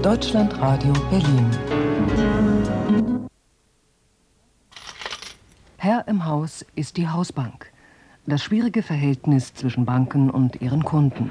Deutschlandradio Berlin. Herr im Haus ist die Hausbank. Das schwierige Verhältnis zwischen Banken und ihren Kunden.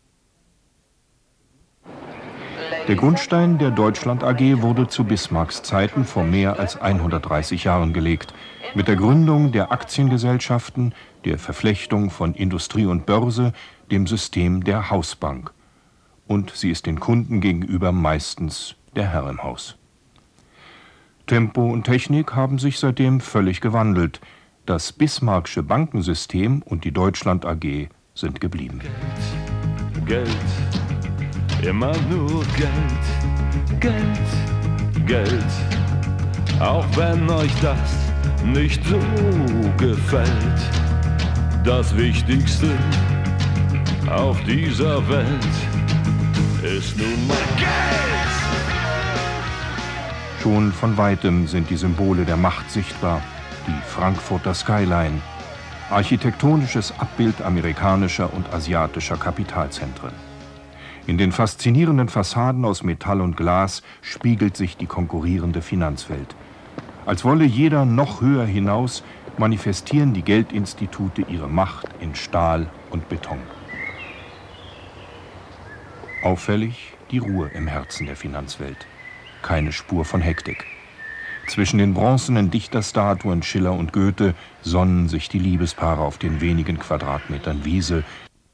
Der Grundstein der Deutschland AG wurde zu Bismarcks Zeiten vor mehr als 130 Jahren gelegt. Mit der Gründung der Aktiengesellschaften, der Verflechtung von Industrie und Börse, dem System der Hausbank. Und sie ist den Kunden gegenüber meistens der Herr im Haus. Tempo und Technik haben sich seitdem völlig gewandelt. Das Bismarcksche Bankensystem und die Deutschland AG sind geblieben. Geld, immer nur Geld, Geld, Geld. Auch wenn euch das nicht so gefällt. Das Wichtigste auf dieser Welt ist nun mal Geld. Schon von weitem sind die Symbole der Macht sichtbar. Die Frankfurter Skyline, architektonisches Abbild amerikanischer und asiatischer Kapitalzentren. In den faszinierenden Fassaden aus Metall und Glas spiegelt sich die konkurrierende Finanzwelt. Als wolle jeder noch höher hinaus, manifestieren die Geldinstitute ihre Macht in Stahl und Beton. Auffällig die Ruhe im Herzen der Finanzwelt. Keine Spur von Hektik. Zwischen den bronzenen Dichterstatuen Schiller und Goethe sonnen sich die Liebespaare auf den wenigen Quadratmetern Wiese.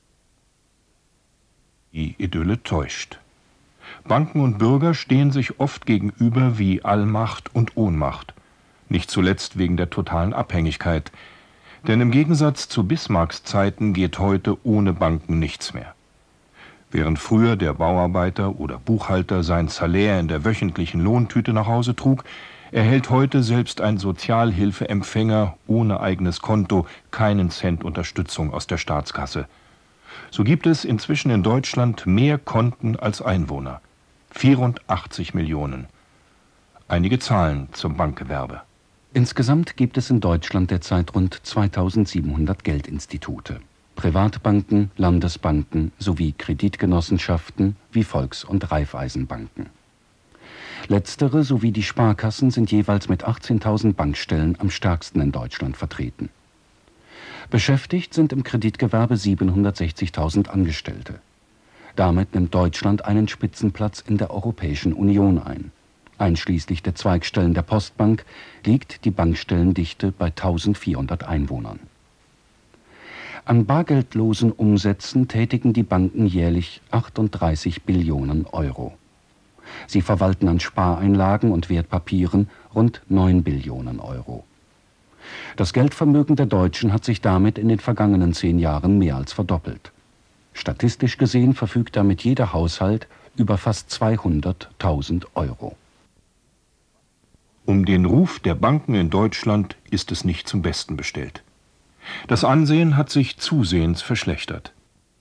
Die Idylle täuscht. Banken und Bürger stehen sich oft gegenüber wie Allmacht und Ohnmacht. Nicht zuletzt wegen der totalen Abhängigkeit. Denn im Gegensatz zu Bismarcks Zeiten geht heute ohne Banken nichts mehr. Während früher der Bauarbeiter oder Buchhalter sein Salär in der wöchentlichen Lohntüte nach Hause trug, erhält heute selbst ein Sozialhilfeempfänger ohne eigenes Konto keinen Cent Unterstützung aus der Staatskasse. So gibt es inzwischen in Deutschland mehr Konten als Einwohner. 84 Millionen. Einige Zahlen zum Bankgewerbe. Insgesamt gibt es in Deutschland derzeit rund 2700 Geldinstitute. Privatbanken, Landesbanken sowie Kreditgenossenschaften wie Volks- und Raiffeisenbanken. Letztere sowie die Sparkassen sind jeweils mit 18.000 Bankstellen am stärksten in Deutschland vertreten. Beschäftigt sind im Kreditgewerbe 760.000 Angestellte. Damit nimmt Deutschland einen Spitzenplatz in der Europäischen Union ein. Einschließlich der Zweigstellen der Postbank liegt die Bankstellendichte bei 1.400 Einwohnern. An bargeldlosen Umsätzen tätigen die Banken jährlich 38 Billionen Euro. Sie verwalten an Spareinlagen und Wertpapieren rund 9 Billionen Euro. Das Geldvermögen der Deutschen hat sich damit in den vergangenen 10 Jahren mehr als verdoppelt. Statistisch gesehen verfügt damit jeder Haushalt über fast 200.000 Euro. Um den Ruf der Banken in Deutschland ist es nicht zum Besten bestellt. Das Ansehen hat sich zusehends verschlechtert.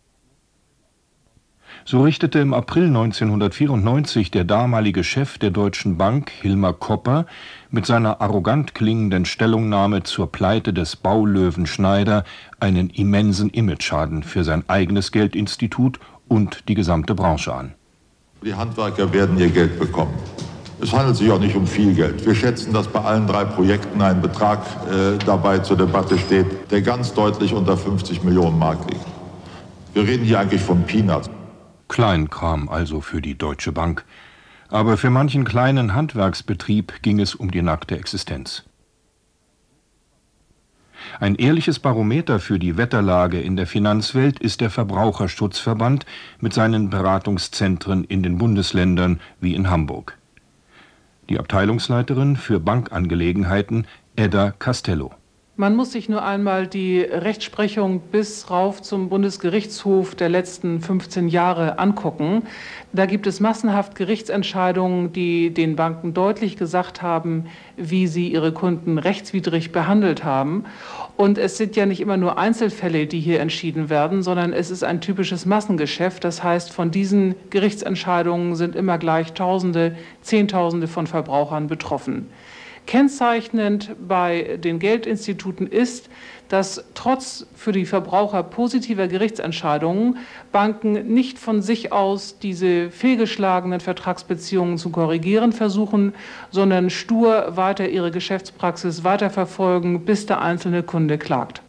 So richtete im April 1994 der damalige Chef der Deutschen Bank, Hilmar Kopper, mit seiner arrogant klingenden Stellungnahme zur Pleite des Baulöwen Schneider einen immensen Imageschaden für sein eigenes Geldinstitut und die gesamte Branche an. Die Handwerker werden ihr Geld bekommen. Es handelt sich auch nicht um viel Geld. Wir schätzen, dass bei allen 3 Projekten ein Betrag dabei zur Debatte steht, der ganz deutlich unter 50 Millionen Mark liegt. Wir reden hier eigentlich von Peanuts. Kleinkram also für die Deutsche Bank. Aber für manchen kleinen Handwerksbetrieb ging es um die nackte Existenz. Ein ehrliches Barometer für die Wetterlage in der Finanzwelt ist der Verbraucherschutzverband mit seinen Beratungszentren in den Bundesländern wie in Hamburg. Die Abteilungsleiterin für Bankangelegenheiten, Edda Castello. Man muss sich nur einmal die Rechtsprechung bis rauf zum Bundesgerichtshof der letzten 15 Jahre angucken. Da gibt es massenhaft Gerichtsentscheidungen, die den Banken deutlich gesagt haben, wie sie ihre Kunden rechtswidrig behandelt haben. Und es sind ja nicht immer nur Einzelfälle, die hier entschieden werden, sondern es ist ein typisches Massengeschäft. Das heißt, von diesen Gerichtsentscheidungen sind immer gleich Tausende, Zehntausende von Verbrauchern betroffen. Kennzeichnend bei den Geldinstituten ist, dass trotz für die Verbraucher positiver Gerichtsentscheidungen Banken nicht von sich aus diese fehlgeschlagenen Vertragsbeziehungen zu korrigieren versuchen, sondern stur weiter ihre Geschäftspraxis weiterverfolgen, bis der einzelne Kunde klagt.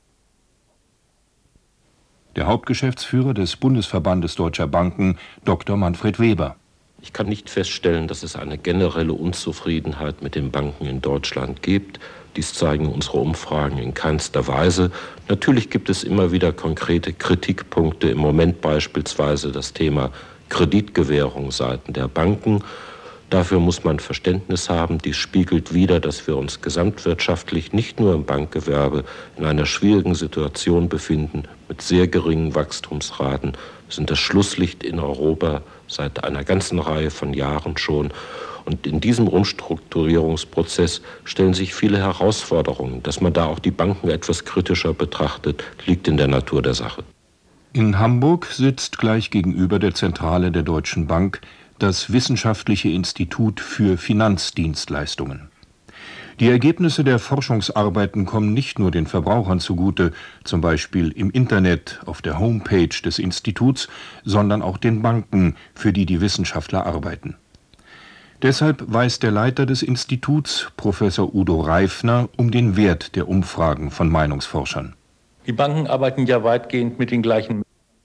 Der Hauptgeschäftsführer des Bundesverbandes Deutscher Banken, Dr. Manfred Weber. Ich kann nicht feststellen, dass es eine generelle Unzufriedenheit mit den Banken in Deutschland gibt. Dies zeigen unsere Umfragen in keinster Weise. Natürlich gibt es immer wieder konkrete Kritikpunkte, im Moment beispielsweise das Thema Kreditgewährung seitens der Banken. Dafür muss man Verständnis haben. Dies spiegelt wider, dass wir uns gesamtwirtschaftlich nicht nur im Bankgewerbe in einer schwierigen Situation befinden, mit sehr geringen Wachstumsraten. Wir sind das Schlusslicht in Europa seit einer ganzen Reihe von Jahren schon. Und in diesem Umstrukturierungsprozess stellen sich viele Herausforderungen. Dass man da auch die Banken etwas kritischer betrachtet, liegt in der Natur der Sache. In Hamburg sitzt gleich gegenüber der Zentrale der Deutschen Bank das Wissenschaftliche Institut für Finanzdienstleistungen. Die Ergebnisse der Forschungsarbeiten kommen nicht nur den Verbrauchern zugute, zum Beispiel im Internet auf der Homepage des Instituts, sondern auch den Banken, für die die Wissenschaftler arbeiten. Deshalb weiß der Leiter des Instituts, Professor Udo Reifner, um den Wert der Umfragen von Meinungsforschern. Die Banken arbeiten ja weitgehend mit den gleichen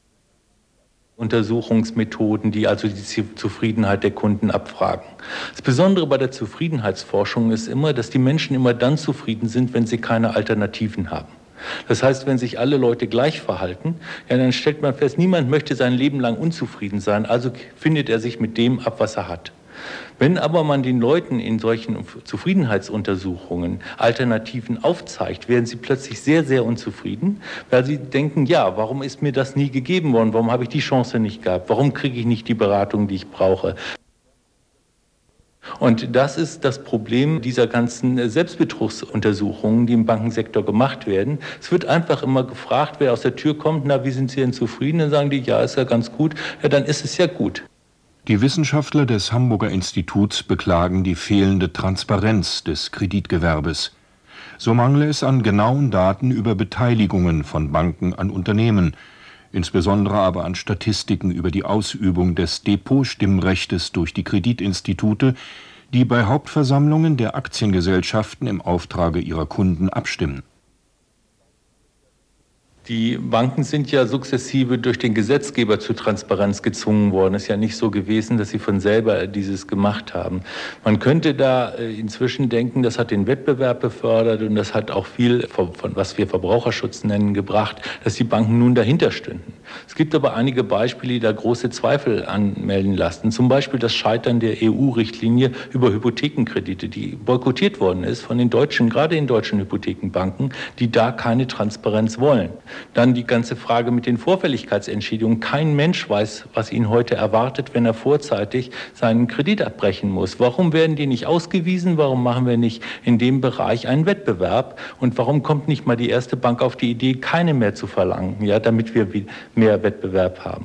Untersuchungsmethoden, die also die Zufriedenheit der Kunden abfragen. Das Besondere bei der Zufriedenheitsforschung ist immer, dass die Menschen immer dann zufrieden sind, wenn sie keine Alternativen haben. Das heißt, wenn sich alle Leute gleich verhalten, ja, dann stellt man fest, niemand möchte sein Leben lang unzufrieden sein, also findet er sich mit dem ab, was er hat. Wenn aber man den Leuten in solchen Zufriedenheitsuntersuchungen Alternativen aufzeigt, werden sie plötzlich sehr, sehr unzufrieden, weil sie denken, ja, warum ist mir das nie gegeben worden? Warum habe ich die Chance nicht gehabt? Warum kriege ich nicht die Beratung, die ich brauche? Und das ist das Problem dieser ganzen Selbstbetrugsuntersuchungen, die im Bankensektor gemacht werden. Es wird einfach immer gefragt, wer aus der Tür kommt, na, wie sind Sie denn zufrieden? Dann sagen die, ja, ist ja ganz gut. Ja, dann ist es ja gut. Die Wissenschaftler des Hamburger Instituts beklagen die fehlende Transparenz des Kreditgewerbes. So mangle es an genauen Daten über Beteiligungen von Banken an Unternehmen, insbesondere aber an Statistiken über die Ausübung des Depotstimmrechtes durch die Kreditinstitute, die bei Hauptversammlungen der Aktiengesellschaften im Auftrage ihrer Kunden abstimmen. Die Banken sind ja sukzessive durch den Gesetzgeber zu Transparenz gezwungen worden. Es ist ja nicht so gewesen, dass sie von selber dieses gemacht haben. Man könnte da inzwischen denken, das hat den Wettbewerb befördert und das hat auch viel von was wir Verbraucherschutz nennen, gebracht, dass die Banken nun dahinter stünden. Es gibt aber einige Beispiele, die da große Zweifel anmelden lassen. Zum Beispiel das Scheitern der EU-Richtlinie über Hypothekenkredite, die boykottiert worden ist von den deutschen, gerade den deutschen Hypothekenbanken, die da keine Transparenz wollen. Dann die ganze Frage mit den Vorfälligkeitsentschädigungen. Kein Mensch weiß, was ihn heute erwartet, wenn er vorzeitig seinen Kredit abbrechen muss. Warum werden die nicht ausgewiesen? Warum machen wir nicht in dem Bereich einen Wettbewerb? Und warum kommt nicht mal die erste Bank auf die Idee, keine mehr zu verlangen, ja, damit wir mehr Wettbewerb haben?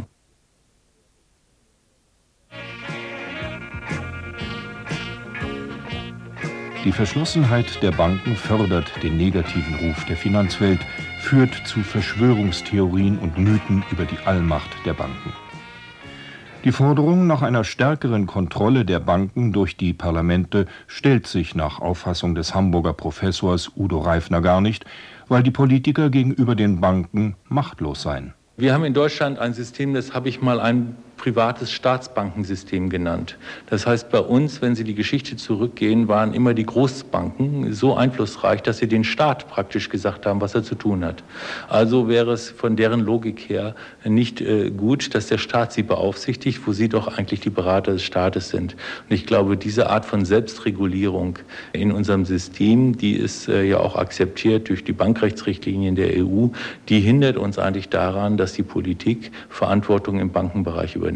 Die Verschlossenheit der Banken fördert den negativen Ruf der Finanzwelt, führt zu Verschwörungstheorien und Mythen über die Allmacht der Banken. Die Forderung nach einer stärkeren Kontrolle der Banken durch die Parlamente stellt sich nach Auffassung des Hamburger Professors Udo Reifner gar nicht, weil die Politiker gegenüber den Banken machtlos seien. Wir haben in Deutschland ein System, das habe ich mal ein privates Staatsbankensystem genannt. Das heißt, bei uns, wenn Sie die Geschichte zurückgehen, waren immer die Großbanken so einflussreich, dass sie den Staat praktisch gesagt haben, was er zu tun hat. Also wäre es von deren Logik her nicht gut, dass der Staat sie beaufsichtigt, wo sie doch eigentlich die Berater des Staates sind. Und ich glaube, diese Art von Selbstregulierung in unserem System, die ist ja auch akzeptiert durch die Bankrechtsrichtlinien der EU, die hindert uns eigentlich daran, dass die Politik Verantwortung im Bankenbereich übernimmt.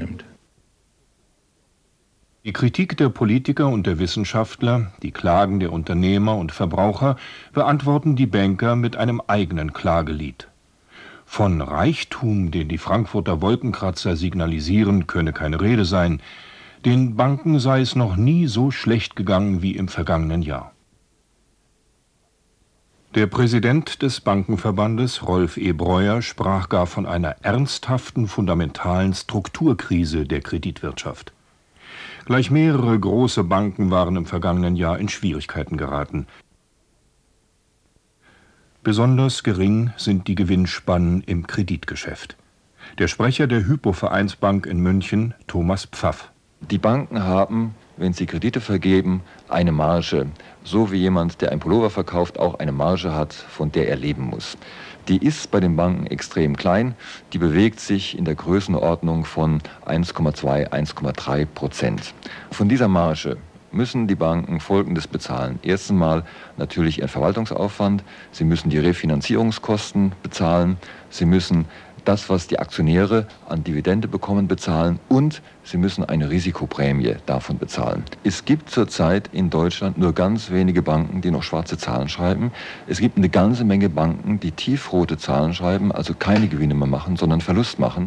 Die Kritik der Politiker und der Wissenschaftler, die Klagen der Unternehmer und Verbraucher beantworten die Banker mit einem eigenen Klagelied. Von Reichtum, den die Frankfurter Wolkenkratzer signalisieren, könne keine Rede sein. Den Banken sei es noch nie so schlecht gegangen wie im vergangenen Jahr. Der Präsident des Bankenverbandes, Rolf E. Breuer, sprach gar von einer ernsthaften, fundamentalen Strukturkrise der Kreditwirtschaft. Gleich mehrere große Banken waren im vergangenen Jahr in Schwierigkeiten geraten. Besonders gering sind die Gewinnspannen im Kreditgeschäft. Der Sprecher der Hypo-Vereinsbank in München, Thomas Pfaff. Die Banken haben, wenn sie Kredite vergeben, eine Marge. So wie jemand, der ein Pullover verkauft, auch eine Marge hat, von der er leben muss. Die ist bei den Banken extrem klein. Die bewegt sich in der Größenordnung von 1,2, 1,3%. Von dieser Marge müssen die Banken Folgendes bezahlen. Erstens mal natürlich ihren Verwaltungsaufwand. Sie müssen die Refinanzierungskosten bezahlen. Sie müssen das, was die Aktionäre an Dividende bekommen, bezahlen, und sie müssen eine Risikoprämie davon bezahlen. Es gibt zurzeit in Deutschland nur ganz wenige Banken, die noch schwarze Zahlen schreiben. Es gibt eine ganze Menge Banken, die tiefrote Zahlen schreiben, also keine Gewinne mehr machen, sondern Verlust machen.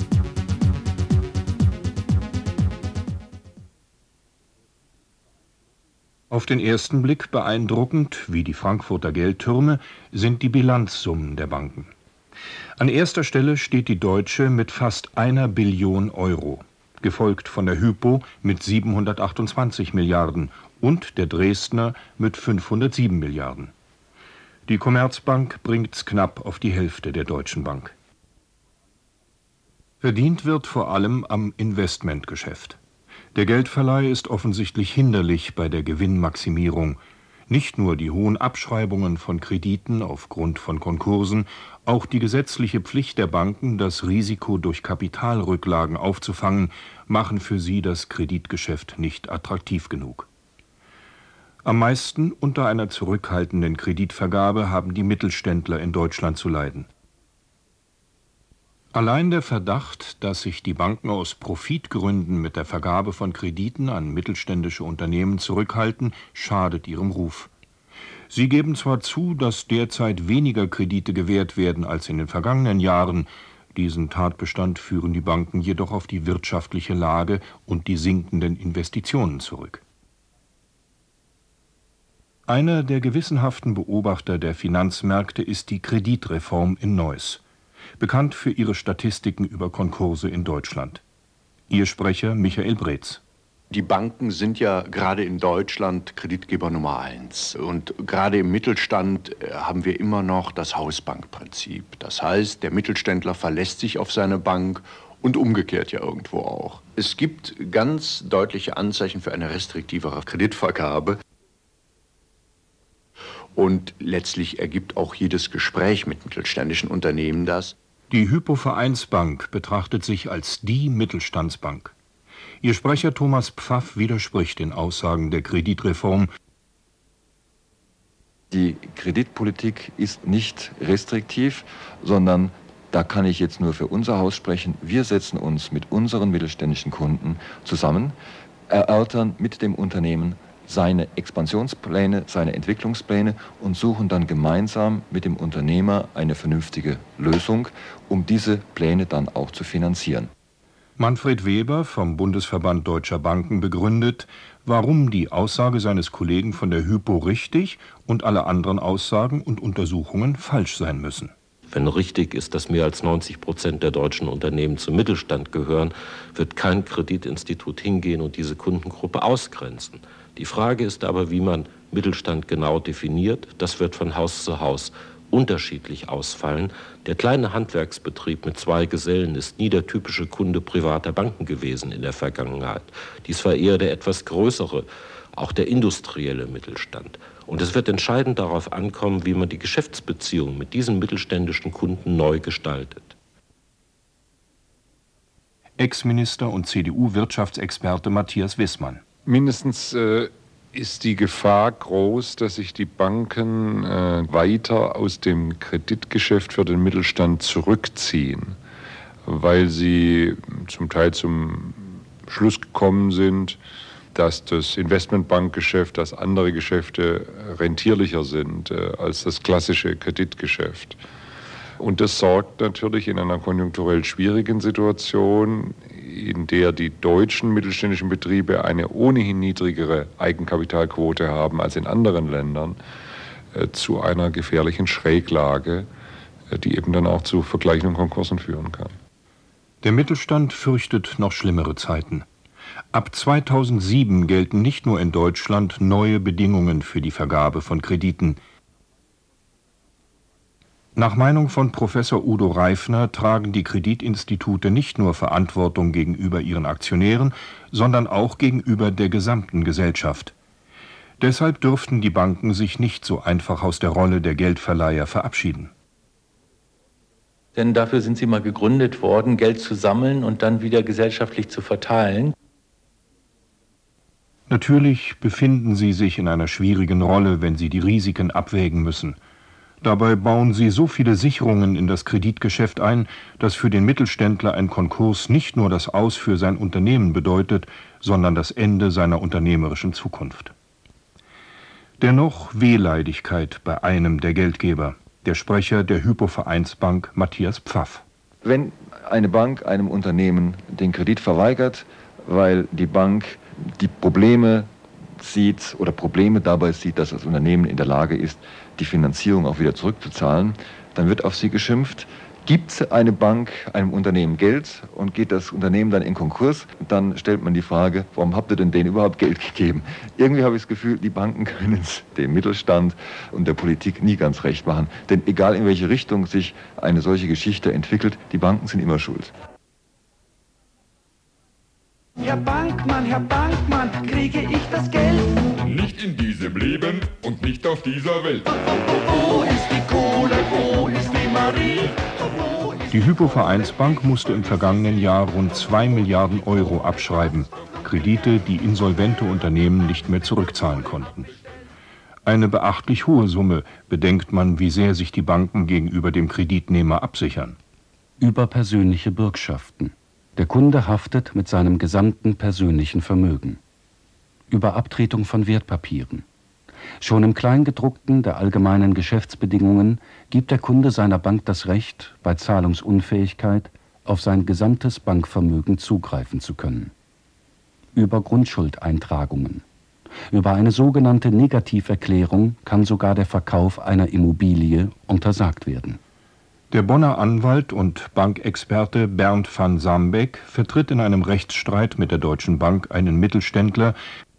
Auf den ersten Blick beeindruckend, wie die Frankfurter Geldtürme, sind die Bilanzsummen der Banken. An erster Stelle steht die Deutsche mit fast 1 Billion Euro, gefolgt von der Hypo mit 728 Milliarden und der Dresdner mit 507 Milliarden. Die Commerzbank bringt's knapp auf die Hälfte der Deutschen Bank. Verdient wird vor allem am Investmentgeschäft. Der Geldverleih ist offensichtlich hinderlich bei der Gewinnmaximierung. Nicht nur die hohen Abschreibungen von Krediten aufgrund von Konkursen, auch die gesetzliche Pflicht der Banken, das Risiko durch Kapitalrücklagen aufzufangen, machen für sie das Kreditgeschäft nicht attraktiv genug. Am meisten unter einer zurückhaltenden Kreditvergabe haben die Mittelständler in Deutschland zu leiden. Allein der Verdacht, dass sich die Banken aus Profitgründen mit der Vergabe von Krediten an mittelständische Unternehmen zurückhalten, schadet ihrem Ruf. Sie geben zwar zu, dass derzeit weniger Kredite gewährt werden als in den vergangenen Jahren, diesen Tatbestand führen die Banken jedoch auf die wirtschaftliche Lage und die sinkenden Investitionen zurück. Einer der gewissenhaften Beobachter der Finanzmärkte ist die Kreditreform in Neuss, bekannt für ihre Statistiken über Konkurse in Deutschland. Ihr Sprecher Michael Breetz. Die Banken sind ja gerade in Deutschland Kreditgeber Nummer 1. Und gerade im Mittelstand haben wir immer noch das Hausbankprinzip. Das heißt, der Mittelständler verlässt sich auf seine Bank und umgekehrt ja irgendwo auch. Es gibt ganz deutliche Anzeichen für eine restriktivere Kreditvergabe. Und letztlich ergibt auch jedes Gespräch mit mittelständischen Unternehmen das. Die Hypo-Vereinsbank betrachtet sich als die Mittelstandsbank. Ihr Sprecher Thomas Pfaff widerspricht den Aussagen der Kreditreform. Die Kreditpolitik ist nicht restriktiv, sondern da kann ich jetzt nur für unser Haus sprechen. Wir setzen uns mit unseren mittelständischen Kunden zusammen, erörtern mit dem Unternehmen seine Expansionspläne, seine Entwicklungspläne und suchen dann gemeinsam mit dem Unternehmer eine vernünftige Lösung, um diese Pläne dann auch zu finanzieren. Manfred Weber vom Bundesverband Deutscher Banken begründet, warum die Aussage seines Kollegen von der Hypo richtig und alle anderen Aussagen und Untersuchungen falsch sein müssen. Wenn richtig ist, dass mehr als 90% der deutschen Unternehmen zum Mittelstand gehören, wird kein Kreditinstitut hingehen und diese Kundengruppe ausgrenzen. Die Frage ist aber, wie man Mittelstand genau definiert. Das wird von Haus zu Haus unterschiedlich ausfallen. Der kleine Handwerksbetrieb mit 2 Gesellen ist nie der typische Kunde privater Banken gewesen in der Vergangenheit. Dies war eher der etwas größere, auch der industrielle Mittelstand. Und es wird entscheidend darauf ankommen, wie man die Geschäftsbeziehungen mit diesen mittelständischen Kunden neu gestaltet. Ex-Minister und CDU-Wirtschaftsexperte Matthias Wissmann. Mindestens ist die Gefahr groß, dass sich die Banken weiter aus dem Kreditgeschäft für den Mittelstand zurückziehen, weil sie zum Teil zum Schluss gekommen sind, dass das Investmentbankgeschäft, dass andere Geschäfte rentierlicher sind als das klassische Kreditgeschäft. Und das sorgt natürlich in einer konjunkturell schwierigen Situation, in der die deutschen mittelständischen Betriebe eine ohnehin niedrigere Eigenkapitalquote haben als in anderen Ländern, zu einer gefährlichen Schräglage, die eben dann auch zu vergleichenden Konkursen führen kann. Der Mittelstand fürchtet noch schlimmere Zeiten. Ab 2007 gelten nicht nur in Deutschland neue Bedingungen für die Vergabe von Krediten. Nach Meinung von Professor Udo Reifner tragen die Kreditinstitute nicht nur Verantwortung gegenüber ihren Aktionären, sondern auch gegenüber der gesamten Gesellschaft. Deshalb dürften die Banken sich nicht so einfach aus der Rolle der Geldverleiher verabschieden. Denn dafür sind sie mal gegründet worden, Geld zu sammeln und dann wieder gesellschaftlich zu verteilen. Natürlich befinden sie sich in einer schwierigen Rolle, wenn sie die Risiken abwägen müssen. Dabei bauen sie so viele Sicherungen in das Kreditgeschäft ein, dass für den Mittelständler ein Konkurs nicht nur das Aus für sein Unternehmen bedeutet, sondern das Ende seiner unternehmerischen Zukunft. Dennoch Wehleidigkeit bei einem der Geldgeber, der Sprecher der Hypo-Vereinsbank Matthias Pfaff. Wenn eine Bank einem Unternehmen den Kredit verweigert, weil die Bank die Probleme sieht oder Probleme dabei sieht, dass das Unternehmen in der Lage ist, die Finanzierung auch wieder zurückzuzahlen, dann wird auf sie geschimpft. Gibt eine Bank einem Unternehmen Geld und geht das Unternehmen dann in Konkurs, dann stellt man die Frage, warum habt ihr denn denen überhaupt Geld gegeben? Irgendwie habe ich das Gefühl, die Banken können es dem Mittelstand und der Politik nie ganz recht machen. Denn egal in welche Richtung sich eine solche Geschichte entwickelt, die Banken sind immer schuld. Herr Bankmann, kriege ich das Geld? Nicht in diesem Leben und nicht auf dieser Welt. Wo ist die Kohle, wo ist die Marie? Die Hypo-Vereinsbank musste im vergangenen Jahr rund 2 Milliarden Euro abschreiben. Kredite, die insolvente Unternehmen nicht mehr zurückzahlen konnten. Eine beachtlich hohe Summe, bedenkt man, wie sehr sich die Banken gegenüber dem Kreditnehmer absichern. Über persönliche Bürgschaften. Der Kunde haftet mit seinem gesamten persönlichen Vermögen. Über Abtretung von Wertpapieren. Schon im Kleingedruckten der allgemeinen Geschäftsbedingungen gibt der Kunde seiner Bank das Recht, bei Zahlungsunfähigkeit auf sein gesamtes Bankvermögen zugreifen zu können. Über Grundschuldeintragungen. Über eine sogenannte Negativerklärung kann sogar der Verkauf einer Immobilie untersagt werden. Der Bonner Anwalt und Bankexperte Bernd van Sambeck vertritt in einem Rechtsstreit mit der Deutschen Bank einen Mittelständler.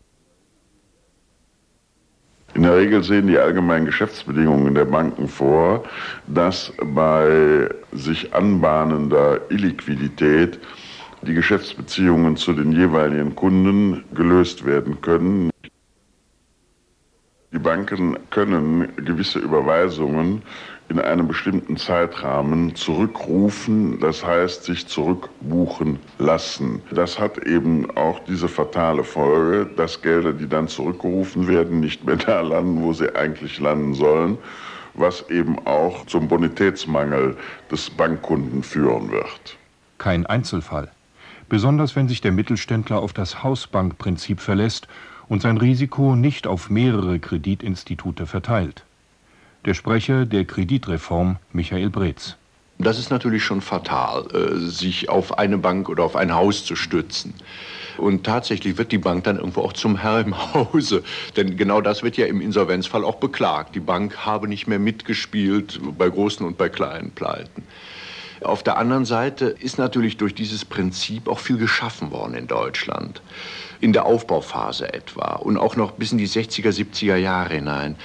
In der Regel sehen die allgemeinen Geschäftsbedingungen der Banken vor, dass bei sich anbahnender Illiquidität die Geschäftsbeziehungen zu den jeweiligen Kunden gelöst werden können. Die Banken können gewisse Überweisungen in einem bestimmten Zeitrahmen zurückrufen, das heißt sich zurückbuchen lassen. Das hat eben auch diese fatale Folge, dass Gelder, die dann zurückgerufen werden, nicht mehr da landen, wo sie eigentlich landen sollen, was eben auch zum Bonitätsmangel des Bankkunden führen wird. Kein Einzelfall. Besonders wenn sich der Mittelständler auf das Hausbankprinzip verlässt und sein Risiko nicht auf mehrere Kreditinstitute verteilt. Der Sprecher der Kreditreform, Michael Breetz. Das ist natürlich schon fatal, sich auf eine Bank oder auf ein Haus zu stützen. Und tatsächlich wird die Bank dann irgendwo auch zum Herr im Hause. Denn genau das wird ja im Insolvenzfall auch beklagt. Die Bank habe nicht mehr mitgespielt bei großen und bei kleinen Pleiten. Auf der anderen Seite ist natürlich durch dieses Prinzip auch viel geschaffen worden in Deutschland. In der Aufbauphase etwa und auch noch bis in die 60er, 70er Jahre hinein.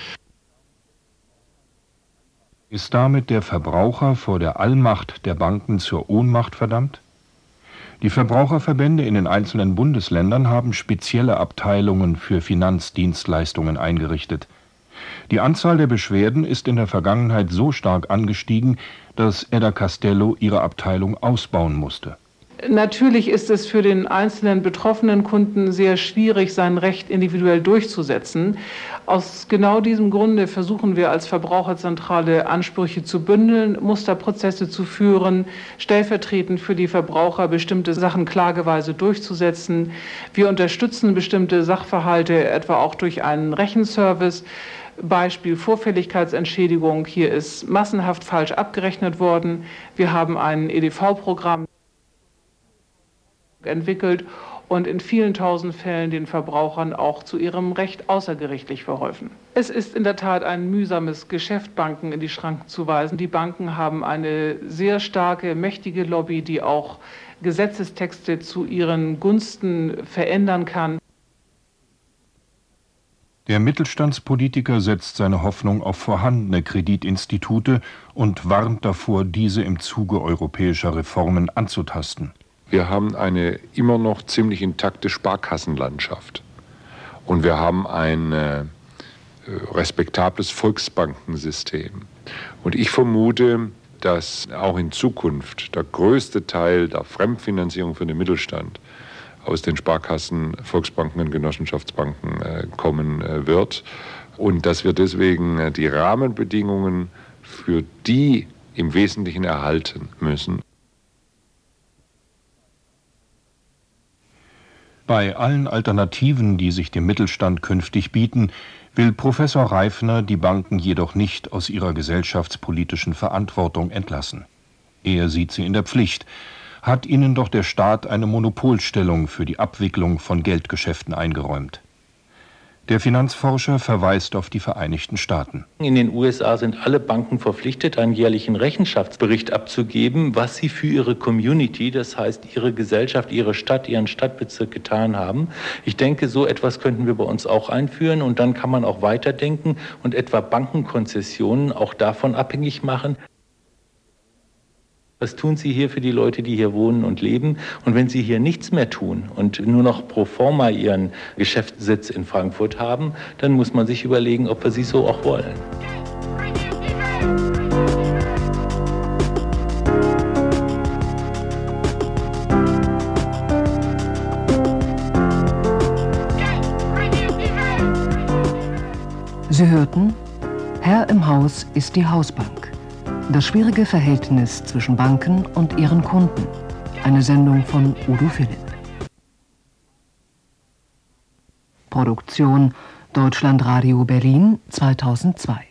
Ist damit der Verbraucher vor der Allmacht der Banken zur Ohnmacht verdammt? Die Verbraucherverbände in den einzelnen Bundesländern haben spezielle Abteilungen für Finanzdienstleistungen eingerichtet. Die Anzahl der Beschwerden ist in der Vergangenheit so stark angestiegen, dass Edda Castello ihre Abteilung ausbauen musste. Natürlich ist es für den einzelnen betroffenen Kunden sehr schwierig, sein Recht individuell durchzusetzen. Aus genau diesem Grunde versuchen wir als Verbraucherzentrale Ansprüche zu bündeln, Musterprozesse zu führen, stellvertretend für die Verbraucher bestimmte Sachen klageweise durchzusetzen. Wir unterstützen bestimmte Sachverhalte etwa auch durch einen Rechenservice. Beispiel Vorfälligkeitsentschädigung. Hier ist massenhaft falsch abgerechnet worden. Wir haben ein EDV-Programm entwickelt, und in vielen tausend Fällen den Verbrauchern auch zu ihrem Recht außergerichtlich verholfen. Es ist in der Tat ein mühsames Geschäft, Banken in die Schranken zu weisen. Die Banken haben eine sehr starke, mächtige Lobby, die auch Gesetzestexte zu ihren Gunsten verändern kann. Der Mittelstandspolitiker setzt seine Hoffnung auf vorhandene Kreditinstitute und warnt davor, diese im Zuge europäischer Reformen anzutasten. Wir haben eine immer noch ziemlich intakte Sparkassenlandschaft. Und wir haben ein respektables Volksbankensystem. Und ich vermute, dass auch in Zukunft der größte Teil der Fremdfinanzierung für den Mittelstand aus den Sparkassen, Volksbanken und Genossenschaftsbanken kommen wird. Und dass wir deswegen die Rahmenbedingungen für die im Wesentlichen erhalten müssen. Bei allen Alternativen, die sich dem Mittelstand künftig bieten, will Professor Reifner die Banken jedoch nicht aus ihrer gesellschaftspolitischen Verantwortung entlassen. Er sieht sie in der Pflicht, hat ihnen doch der Staat eine Monopolstellung für die Abwicklung von Geldgeschäften eingeräumt. Der Finanzforscher verweist auf die Vereinigten Staaten. In den USA sind alle Banken verpflichtet, einen jährlichen Rechenschaftsbericht abzugeben, was sie für ihre Community, das heißt ihre Gesellschaft, ihre Stadt, ihren Stadtbezirk getan haben. Ich denke, so etwas könnten wir bei uns auch einführen und dann kann man auch weiterdenken und etwa Bankenkonzessionen auch davon abhängig machen. Was tun Sie hier für die Leute, die hier wohnen und leben? Und wenn Sie hier nichts mehr tun und nur noch pro forma Ihren Geschäftssitz in Frankfurt haben, dann muss man sich überlegen, ob wir Sie so auch wollen. Sie hörten, Herr im Haus ist die Hausbank. Das schwierige Verhältnis zwischen Banken und ihren Kunden. Eine Sendung von Udo Philipp. Produktion Deutschlandradio Berlin 2002.